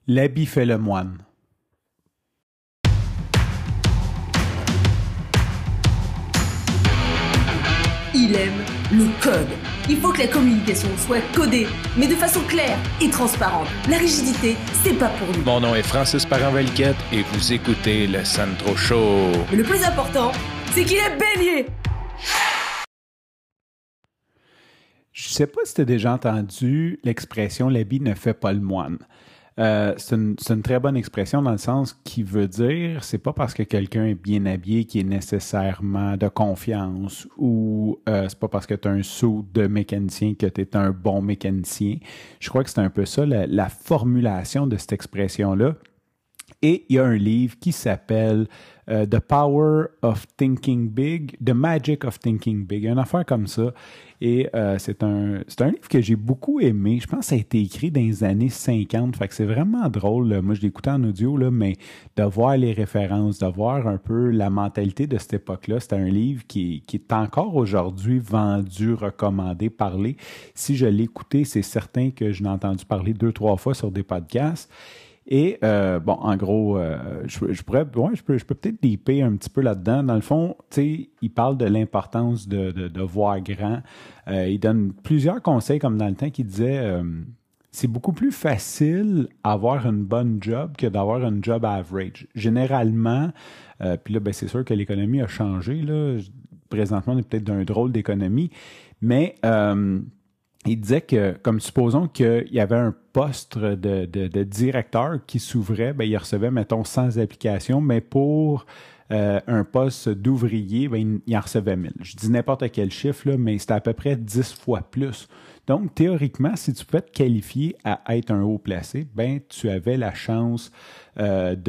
L'habit fait le moine. Il aime le code. Il faut que la communication soit codée, mais de façon claire et transparente. La rigidité, c'est pas pour nous. Mon nom est Francis Parent-Valquette et vous écoutez le Sandro Show. Mais le plus important, c'est qu'il est bélier. Je sais pas si tu as déjà entendu l'expression « l'habit ne fait pas le moine ». C'est une très bonne expression dans le sens qui veut dire c'est pas parce que quelqu'un est bien habillé qu'il est nécessairement de confiance ou c'est pas parce que tu as un saut de mécanicien que tu es un bon mécanicien. Je crois que c'est un peu ça la formulation de cette expression-là. Et il y a un livre qui s'appelle The Power of Thinking Big, The Magic of Thinking Big, une affaire comme ça. Et c'est un livre que j'ai beaucoup aimé. Je pense que ça a été écrit dans les années 50. Fait que c'est vraiment drôle. Moi, je l'ai écouté en audio, là, mais de voir les références, de voir un peu la mentalité de cette époque-là. C'est un livre qui est encore aujourd'hui vendu, recommandé, parlé. Si je l'ai écouté, c'est certain que je l'ai entendu parler 2-3 fois sur des podcasts. Et, bon, en gros, je peux peut-être deeper un petit peu là-dedans. Dans le fond, tu sais, il parle de l'importance de voir grand. Il donne plusieurs conseils, comme dans le temps, qui disait c'est beaucoup plus facile avoir une bonne job que d'avoir une job average. Généralement, puis là, ben, c'est sûr que l'économie a changé, là. Présentement, on est peut-être d'un drôle d'économie, mais il disait que, comme supposons qu'il y avait un poste de directeur qui s'ouvrait, ben, il recevait, mettons, 100 applications, mais pour un poste d'ouvrier, ben, il en recevait 1000. Je dis n'importe quel chiffre, là, mais c'était à peu près 10 fois plus. Donc, théoriquement, si tu pouvais te qualifier à être un haut placé, ben, tu avais la chance tu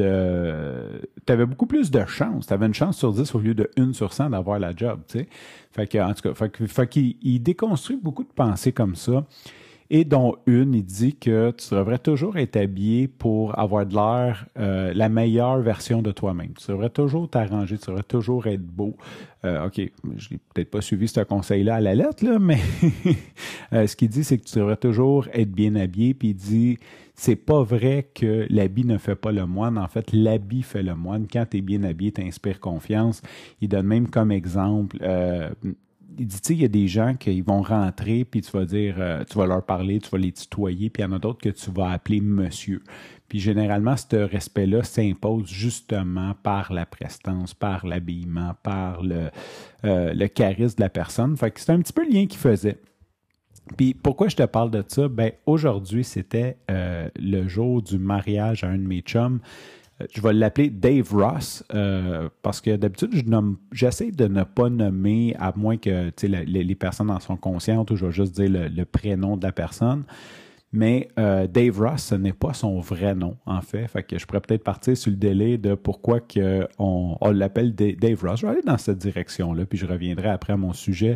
avais beaucoup plus de chance. Tu avais une chance sur 10 au lieu de 1 sur 100 d'avoir la job, tu sais. Fait que, en tout cas, fait qu'il déconstruit beaucoup de pensées comme ça. Et dont une, il dit que tu devrais toujours être habillé pour avoir de l'air la meilleure version de toi-même. Tu devrais toujours t'arranger, tu devrais toujours être beau. OK, je n'ai peut-être pas suivi ce conseil-là à la lettre, là, mais ce qu'il dit, c'est que tu devrais toujours être bien habillé. Puis il dit, c'est pas vrai que l'habit ne fait pas le moine. En fait, l'habit fait le moine. Quand tu es bien habillé, tu inspires confiance. Il donne même comme exemple... il dit, tu sais, il y a des gens qui vont rentrer, puis tu vas dire, tu vas leur parler, tu vas les tutoyer, puis il y en a d'autres que tu vas appeler monsieur. Puis généralement, ce respect-là s'impose justement par la prestance, par l'habillement, par le charisme de la personne. Fait que c'est un petit peu le lien qu'il faisait. Puis pourquoi je te parle de ça? Ben aujourd'hui, c'était le jour du mariage à un de mes chums. Je vais l'appeler Dave Ross parce que d'habitude, j'essaie de ne pas nommer, à moins que les personnes en sont conscientes, ou je vais juste dire le prénom de la personne. Mais Dave Ross, ce n'est pas son vrai nom, en fait. Fait que je pourrais peut-être partir sur le délai de pourquoi on l'appelle Dave Ross. Je vais aller dans cette direction-là, puis je reviendrai après à mon sujet.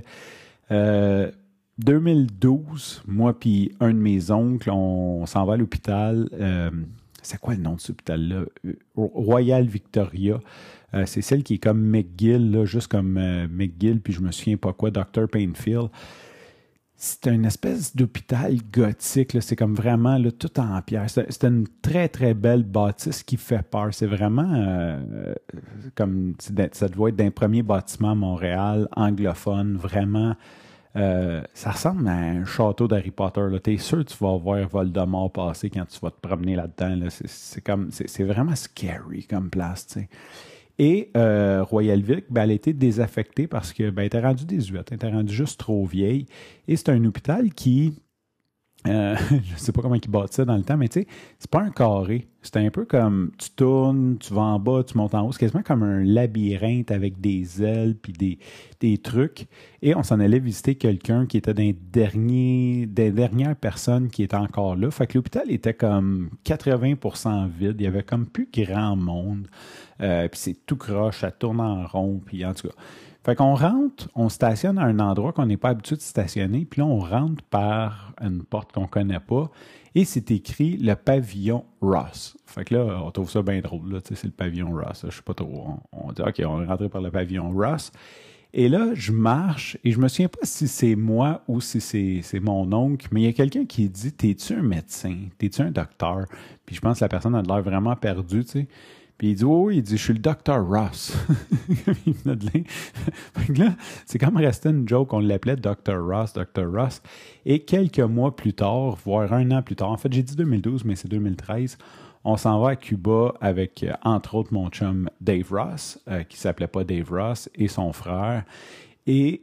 2012, moi puis un de mes oncles, on s'en va à l'hôpital. C'est quoi le nom de cet hôpital-là? Royal Victoria. C'est celle qui est comme McGill, là, juste comme McGill, puis je me souviens pas quoi, Dr. Painfield. C'est une espèce d'hôpital gothique, là. C'est comme vraiment là, tout en pierre. C'est une très, très belle bâtisse qui fait peur. C'est vraiment comme ça doit être d'un premier bâtiment à Montréal, anglophone, vraiment... ça ressemble à un château d'Harry Potter. Tu es sûr que tu vas voir Voldemort passer quand tu vas te promener là-dedans. Là. C'est vraiment scary comme place. T'sais. Et Royal Vic, ben, elle a été désaffectée parce que ben, elle était rendue désuète, elle était rendue juste trop vieille. Et c'est un hôpital qui... je ne sais pas comment ils bâtissent ça dans le temps, mais tu sais, c'est pas un carré. C'est un peu comme tu tournes, tu vas en bas, tu montes en haut. C'est quasiment comme un labyrinthe avec des ailes puis des trucs. Et on s'en allait visiter quelqu'un qui était des dernières personnes qui étaient encore là. Fait que l'hôpital était comme 80% vide. Il y avait comme plus grand monde. Puis c'est tout croche, ça tourne en rond. Puis en tout cas... Fait qu'on rentre, on stationne à un endroit qu'on n'est pas habitué de stationner, puis là, on rentre par une porte qu'on ne connaît pas, et c'est écrit le pavillon Ross. Fait que là, on trouve ça bien drôle, là, c'est le pavillon Ross. Je sais pas trop. On dit, OK, on est rentré par le pavillon Ross. Et là, je marche et je me souviens pas si c'est moi ou si c'est mon oncle, mais il y a quelqu'un qui dit, t'es-tu un médecin? T'es-tu un docteur? Puis je pense que la personne a l'air vraiment perdue, tu sais. Puis il dit, oui, il dit, je suis le docteur Ross. Il venait de là. Fait que là, c'est comme resté une joke, on l'appelait Dr. Ross, Dr. Ross. Et quelques mois plus tard, voire un an plus tard, en fait, j'ai dit 2012, mais c'est 2013, on s'en va à Cuba avec, entre autres, mon chum Dave Ross, qui s'appelait pas Dave Ross, et son frère. Et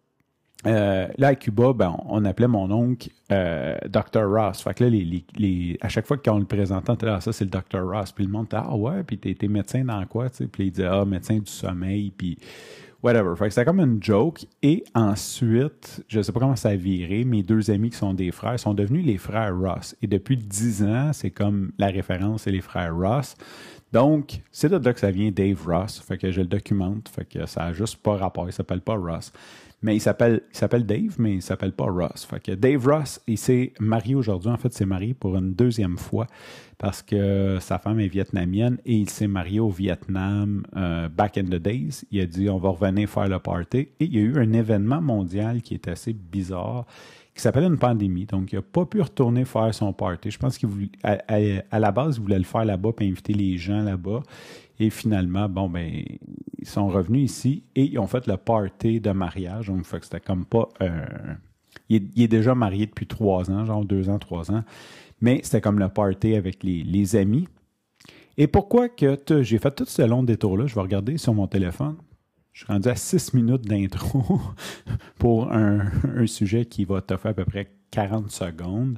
là, à Cuba, ben, on appelait mon oncle Dr. Ross. Fait que là, à chaque fois qu'on le présentait, on disait, ça, c'est le Dr. Ross. Puis le monde était, ah ouais, puis t'es médecin dans quoi, tu sais? Puis il disait, médecin du sommeil, puis whatever. Fait que c'était comme une joke. Et ensuite, je sais pas comment ça a viré, mes deux amis qui sont des frères sont devenus les frères Ross. Et depuis 10 ans, c'est comme la référence, c'est les frères Ross. Donc, c'est de là que ça vient Dave Ross. Fait que je le documente. Fait que ça a juste pas rapport. Il s'appelle pas Ross. Mais il s'appelle Dave, mais il s'appelle pas Ross. Fait que Dave Ross, il s'est marié aujourd'hui. En fait, il s'est marié pour une deuxième fois parce que sa femme est vietnamienne et il s'est marié au Vietnam back in the days. Il a dit, on va revenir faire le party. Et il y a eu un événement mondial qui est assez bizarre, qui s'appelle une pandémie. Donc, il n'a pas pu retourner faire son party. Je pense qu'à la base, il voulait le faire là-bas et inviter les gens là-bas. Et finalement, bon, ben, ils sont revenus ici et ils ont fait le party de mariage. Donc, fait que c'était comme pas il est déjà marié depuis 3 ans, genre 2 ans, 3 ans. Mais c'était comme le party avec les amis. Et pourquoi que j'ai fait tout ce long détour-là? Je vais regarder sur mon téléphone. Je suis rendu à 6 minutes d'intro pour un sujet qui va te faire à peu près 40 secondes.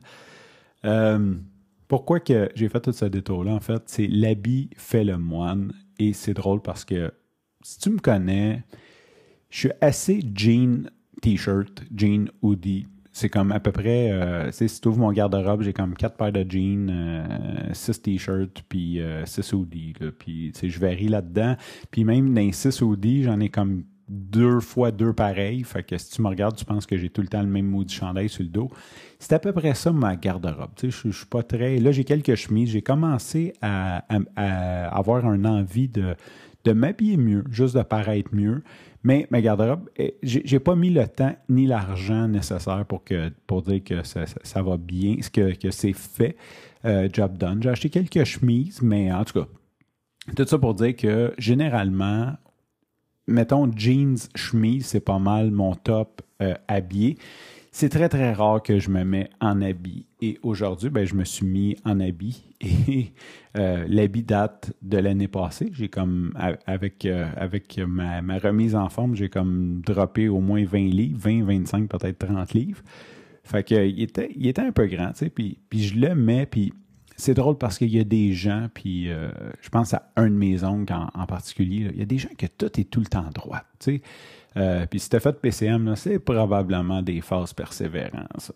Pourquoi que j'ai fait tout ce détour-là, en fait, c'est l'habit fait le moine. Et c'est drôle parce que, si tu me connais, je suis assez jean t-shirt, jean hoodie. C'est comme à peu près, si tu ouvres mon garde-robe, j'ai comme 4 paires de jeans, 6 t-shirts, puis 6 hoodies. Là, puis je varie là-dedans. Puis même dans les 6 hoodies, j'en ai comme 2 fois 2 pareils. Fait que si tu me regardes, tu penses que j'ai tout le temps le même maudit chandail sur le dos. C'est à peu près ça ma garde-robe. Tu sais, je suis pas très... Là, j'ai quelques chemises. J'ai commencé à avoir un envie de m'habiller mieux, juste de paraître mieux. Mais ma garde-robe, j'ai pas mis le temps ni l'argent nécessaire pour dire que ça va bien, que c'est fait, job done. J'ai acheté quelques chemises, mais en tout cas, tout ça pour dire que généralement, mettons jeans, chemise, c'est pas mal mon top habillé. C'est très, très rare que je me mets en habit. Et aujourd'hui, ben, je me suis mis en habit. Et l'habit date de l'année passée. J'ai comme, avec ma remise en forme, j'ai comme droppé au moins 20 livres, 20, 25, peut-être 30 livres. Fait que il était un peu grand, tu sais. Puis je le mets, puis c'est drôle parce qu'il y a des gens, puis je pense à un de mes oncles en particulier, là, il y a des gens que tout est tout le temps droit, tu sais. Puis si tu as fait PCM, là, c'est probablement des phases persévérantes.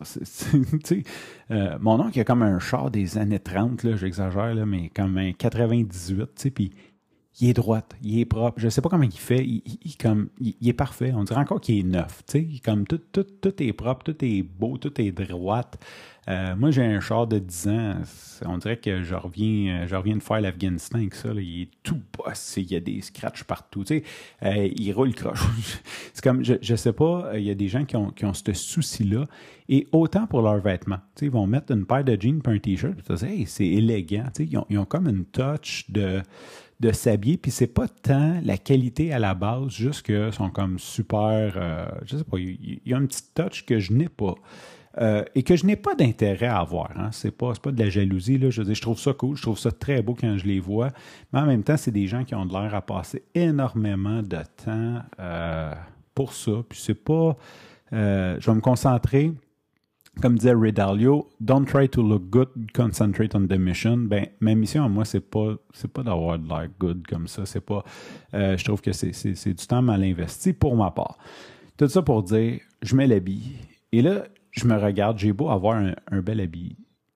Mon oncle, il a comme un char des années 30, là, j'exagère, là, mais comme un 98, puis il est droit, il est propre. Je sais pas comment il fait, il est parfait. On dirait encore qu'il est neuf. Comme tout est propre, tout est beau, tout est droit. Moi, j'ai un char de 10 ans. On dirait que je reviens de faire l'Afghanistan avec ça. Là. Il est tout bossé. Il y a des scratchs partout. Il roule croche. C'est comme, je sais pas, il y a des gens qui ont ce souci-là. Et autant pour leurs vêtements. Ils vont mettre une paire de jeans et un t-shirt. Hey, c'est élégant. Ils ont comme une touch de s'habiller, puis c'est pas tant la qualité à la base, juste qu'ils sont comme super, je sais pas, il y a une petite touch que je n'ai pas. Et que je n'ai pas d'intérêt à avoir. Hein. C'est pas de la jalousie. Là. Je veux dire, je trouve ça cool, je trouve ça très beau quand je les vois, mais en même temps, c'est des gens qui ont de l'air à passer énormément de temps pour ça. Puis c'est pas... je vais me concentrer, comme disait Ray Dalio, « Don't try to look good, concentrate on the mission ». Ben, ma mission à moi, c'est pas d'avoir de l'air good comme ça. C'est pas... je trouve que c'est du temps mal investi pour ma part. Tout ça pour dire, je mets l'habit. Et là, je me regarde, j'ai beau avoir un bel habit.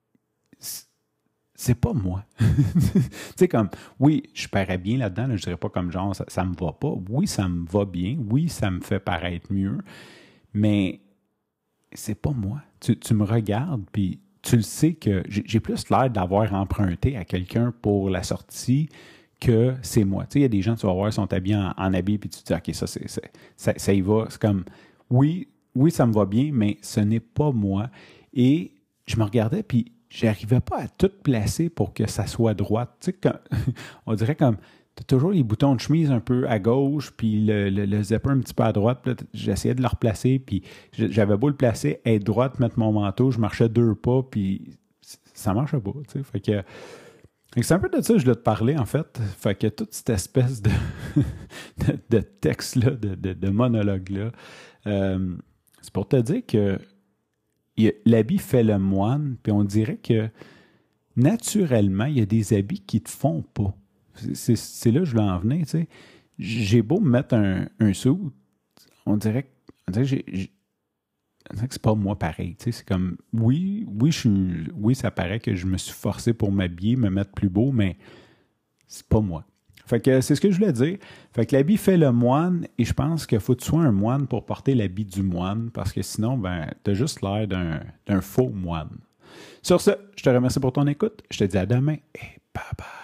C'est pas moi. Tu sais, comme, oui, je parais bien là-dedans, là, je dirais pas comme genre, ça me va pas. Oui, ça me va bien. Oui, ça me fait paraître mieux. Mais c'est pas moi. Tu me regardes, puis tu le sais que j'ai plus l'air d'avoir emprunté à quelqu'un pour la sortie que c'est moi. Tu sais, il y a des gens, tu vas voir, ils sont habillés en habit, puis tu te dis, OK, ça y va. C'est comme, oui, ça me va bien, mais ce n'est pas moi. Et je me regardais, puis j'arrivais pas à tout placer pour que ça soit droite. Tu sais, on dirait comme, tu as toujours les boutons de chemise un peu à gauche, puis le zipper un petit peu à droite. Puis là, j'essayais de le replacer, puis j'avais beau le placer, être droite, mettre mon manteau, je marchais 2 pas, puis ça marchait pas. Tu sais, fait que c'est un peu de ça que je voulais te parler, en fait. Fait que toute cette espèce de texte-là, de monologue-là, c'est pour te dire que l'habit fait le moine, puis on dirait que naturellement, il y a des habits qui ne te font pas. C'est là que je voulais en venir, tu sais. J'ai beau me mettre un suit, on dirait que c'est pas moi pareil, tu sais. C'est comme, oui, ça paraît que je me suis forcé pour m'habiller, me mettre plus beau, mais c'est pas moi. Fait que c'est ce que je voulais dire. Fait que l'habit fait le moine, et je pense qu'il faut que tu sois un moine pour porter l'habit du moine, parce que sinon, ben, t'as juste l'air d'un faux moine. Sur ce, je te remercie pour ton écoute. Je te dis à demain, et bye bye.